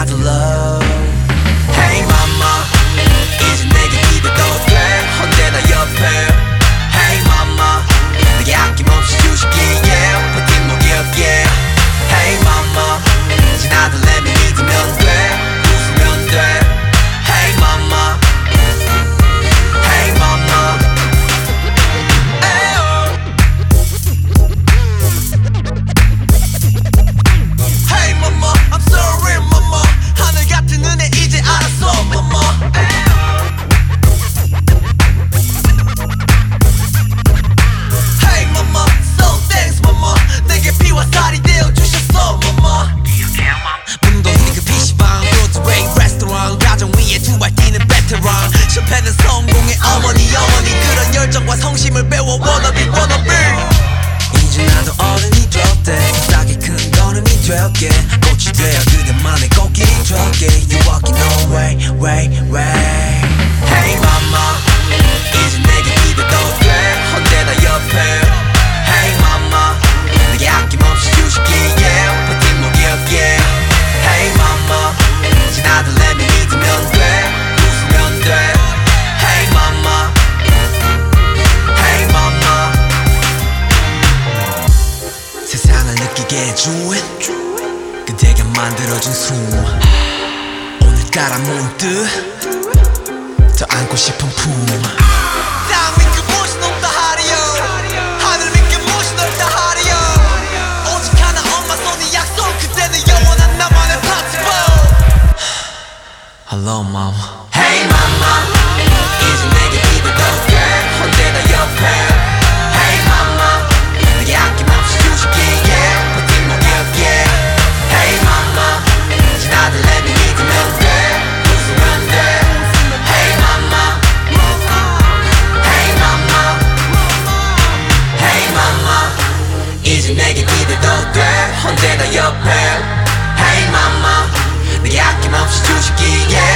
나도 love. Hey mama, 이제 내게 기대도 돼. 언제나 옆에. Hey mama, 내게 아낌없이 주시기에 버틴 목욕에. Hey mama, 이제 나도 let me 믿으면 돼. 웃으면 돼. Hey mama, hey mama. Hey mama, I'm sorry mama. 하늘 같은 은혜 이제 알았어 mama. Hey mama, so thanks mama. 내게 피와 살이 되어주셨어 mama. 문동이 그 PC방 브로드웨이 레스토랑 가정 위에 두 발 뛰는 베테랑 실패는 성공의 어머니 그런 열정과 성심을 배워 wannabe 이제 나도 어른이 되었대 싸게 큰 걸음이 되었게 꽃이 되어 그대만의 꽃길이 되었게 You walking away Hey mama 이제 내게 기대도 돼 언제나 옆에 Hey mama 내게 아낌없이 주시기에 버틴 목욕에 Hey mama 이제 나도 let me 믿으면 돼 웃으면 돼 Hey mama Hey mama 세상을 느끼게 해준 그대가 만들어준 숨 오늘따라 문득 더 안고 싶은 품 땅 위 그곳이 높다 하리요 하늘 위 그곳이 넓다 하리요 오직 하나 엄마 손이 약속 그때는 영원한 나만의 파티보 Hello mom Hey mama 이제 내게 기대도 돼 언제나 옆에 Hey mama 내게 아낌없이 주시기에 버틴 목욕에 Hey mama 이제 나도 let me 믿으면 돼 웃으면 돼 Hey mama Hey mama Hey mama 이제 내게 기대도 돼 언제나 옆에 Hey mama 내게 아낌없이 주시기에